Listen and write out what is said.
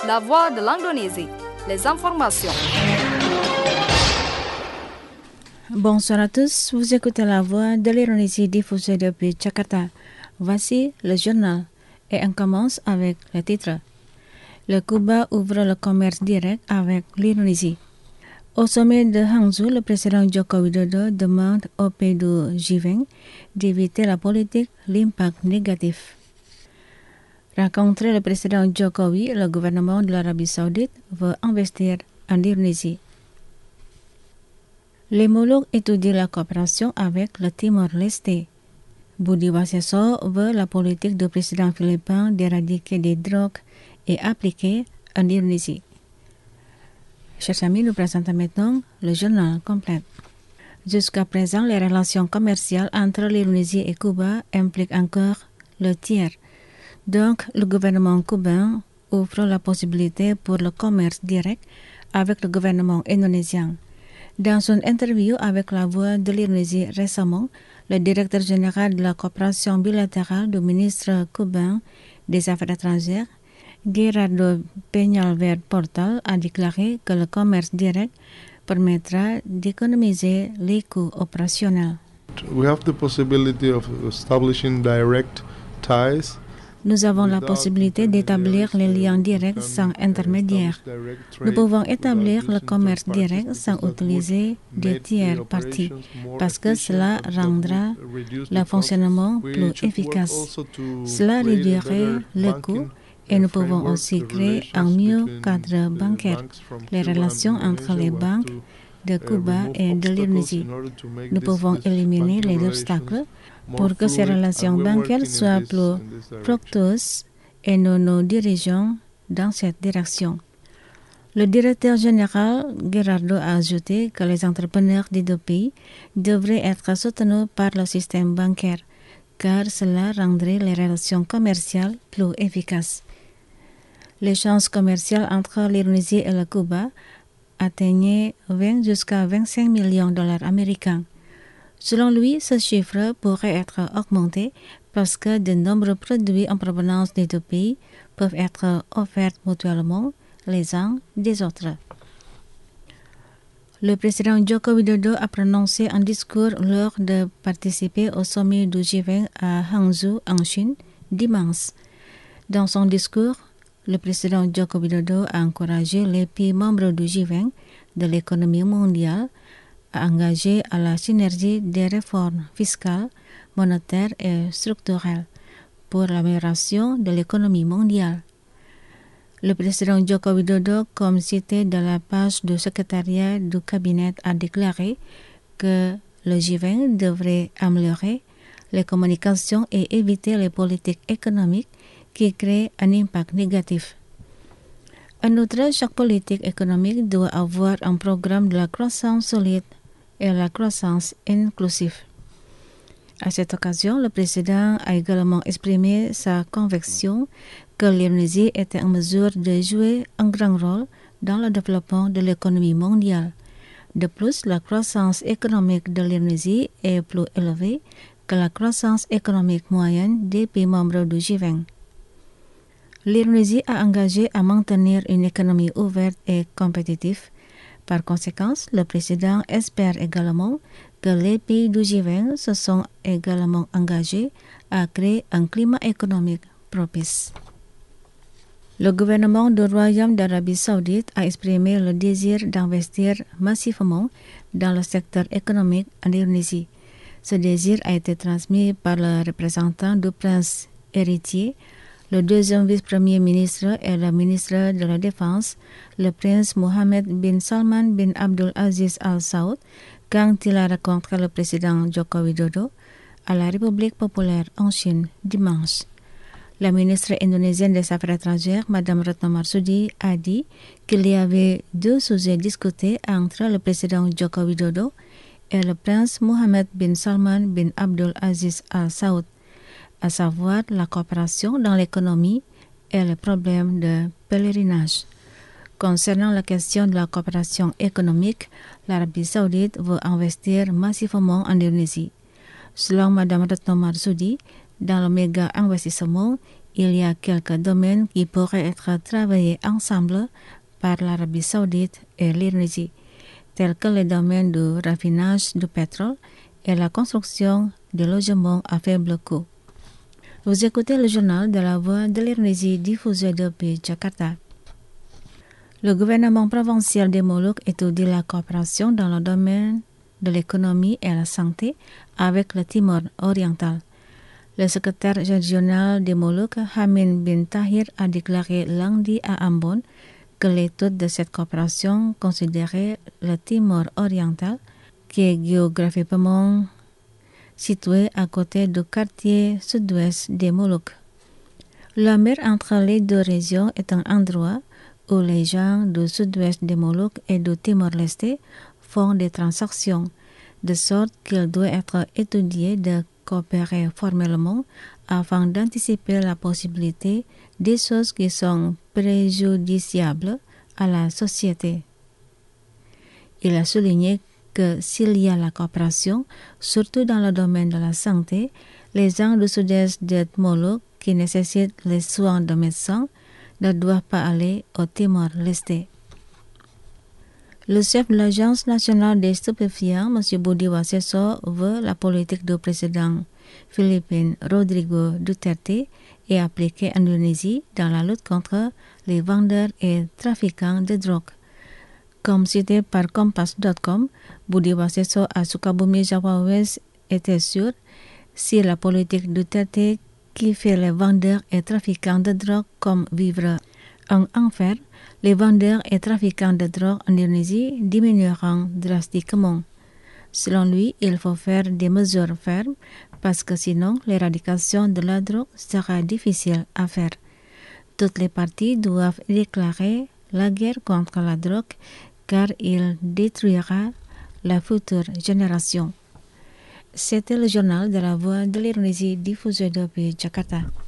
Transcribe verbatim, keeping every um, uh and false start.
La voix de l'Indonésie, les informations. Bonsoir à tous, vous écoutez la voix de l'Indonésie diffusée depuis Jakarta. Voici le journal et on commence avec le titre. Le Cuba ouvre le commerce direct avec l'Indonésie. Au sommet de Hangzhou, le président Joko Widodo demande au pays du G vingt d'éviter la politique l'impact négatif. Rencontré le président Jokowi, le gouvernement de l'Arabie Saoudite veut investir en Indonésie. L'hémologue étudie la coopération avec le Timor-Leste. Budi Waseso veut la politique du président philippin d'éradiquer des drogues et appliquer en Indonésie. Chers amis, nous présentons maintenant le journal complet. Jusqu'à présent, les relations commerciales entre l'Indonésie et Cuba impliquent encore le tiers. Donc, le gouvernement cubain ouvre la possibilité pour le commerce direct avec le gouvernement indonésien. Dans une interview avec La Voix de l'Indonésie récemment, le directeur général de la coopération bilatérale du ministre cubain des Affaires étrangères, Gerardo Peñalver Portal, a déclaré que le commerce direct permettra d'économiser les coûts opérationnels. We have the possibility of establishing direct ties. Nous avons la possibilité d'établir les liens directs sans intermédiaire. Nous pouvons établir le commerce direct sans utiliser des tiers parties parce que cela rendra le fonctionnement plus efficace. Cela réduirait les coûts et nous pouvons aussi créer un mieux cadre bancaire. Les relations entre les banques de Cuba et de l'Indonésie. Nous pouvons éliminer les obstacles pour que ces relations bancaires soient plus fructueuses et nous nous dirigeons dans cette direction. Le directeur général Gerardo a ajouté que les entrepreneurs des deux pays devraient être soutenus par le système bancaire, car cela rendrait les relations commerciales plus efficaces. L'échange commercial entre l'Indonésie et le Cuba atteignait vingt jusqu'à vingt-cinq millions de dollars américains. Selon lui, ce chiffre pourrait être augmenté parce que de nombreux produits en provenance des deux pays peuvent être offerts mutuellement les uns des autres. Le président Joko Widodo a prononcé un discours lors de participer au sommet du G vingt à Hangzhou, en Chine, dimanche. Dans son discours, le président Joko Widodo a encouragé les pays membres du G vingt de l'économie mondiale à engager à la synergie des réformes fiscales, monétaires et structurelles pour l'amélioration de l'économie mondiale. Le président Joko Widodo, comme cité dans la page du secrétariat du cabinet, a déclaré que le G vingt devrait améliorer les communications et éviter les politiques économiques qui créent un impact négatif. En outre, chaque politique économique doit avoir un programme de la croissance solide et la croissance inclusive. À cette occasion, le président a également exprimé sa conviction que l'Indonésie était en mesure de jouer un grand rôle dans le développement de l'économie mondiale. De plus, la croissance économique de l'Indonésie est plus élevée que la croissance économique moyenne des pays membres du G vingt. L'Indonésie a engagé à maintenir une économie ouverte et compétitive. Par conséquent, le président espère également que les pays du G vingt se sont également engagés à créer un climat économique propice. Le gouvernement du Royaume d'Arabie Saoudite a exprimé le désir d'investir massivement dans le secteur économique en Indonésie. Ce désir a été transmis par le représentant du prince héritier, le deuxième vice-premier ministre et le ministre de la Défense, le prince Mohammed bin Salman bin Abdul Aziz Al Saud, quand il a rencontré le président Joko Widodo à la République populaire en Chine dimanche. La ministre indonésienne des Affaires étrangères, Mme Retno Marsudi, a dit qu'il y avait deux sujets discutés entre le président Joko Widodo et le prince Mohammed bin Salman bin Abdul Aziz Al Saud, à savoir la coopération dans l'économie et le problème de pèlerinage. Concernant la question de la coopération économique, l'Arabie Saoudite veut investir massivement en Indonésie. Selon Mme Retno Marsudi, dans le méga investissement, il y a quelques domaines qui pourraient être travaillés ensemble par l'Arabie saoudite et l'Indonésie, tels que les domaines du raffinage du pétrole et la construction de logements à faible coût. Vous écoutez le journal de la Voix de l'Indonésie diffusé depuis Jakarta. Le gouvernement provincial des Moluques étudie la coopération dans le domaine de l'économie et la santé avec le Timor oriental. Le secrétaire régional des Moluques, Hamin bin Tahir, a déclaré lundi à Ambon que l'étude de cette coopération considérait le Timor oriental, qui est géographiquement situé à côté du quartier sud-ouest des Moluques. La mer entre les deux régions est un endroit où les gens du sud-ouest des Moluques et du Timor-Leste font des transactions, de sorte qu'il doit être étudié de coopérer formellement afin d'anticiper la possibilité des choses qui sont préjudiciables à la société. Il a souligné que s'il y a la coopération, surtout dans le domaine de la santé, les gens du sud-est des Moluques qui nécessitent les soins de médecins ne doivent pas aller au Timor-Leste. Le chef de l'Agence nationale des stupéfiants, M. Budi Waseso, veut la politique du président philippin Rodrigo Duterte est appliquée en Indonésie dans la lutte contre les vendeurs et trafiquants de drogue. Comme cité par Kompas point com, Budi Waseso à Sukabumi, Java West était sûr si la politique Duterte qui fait les vendeurs et trafiquants de drogue comme vivre en enfer, les vendeurs et trafiquants de drogue en Indonésie diminueront drastiquement. Selon lui, il faut faire des mesures fermes parce que sinon l'éradication de la drogue sera difficile à faire. Toutes les parties doivent déclarer la guerre contre la drogue car il détruira la future génération. C'était le journal de la Voix de l'Indonésie diffusé depuis Jakarta.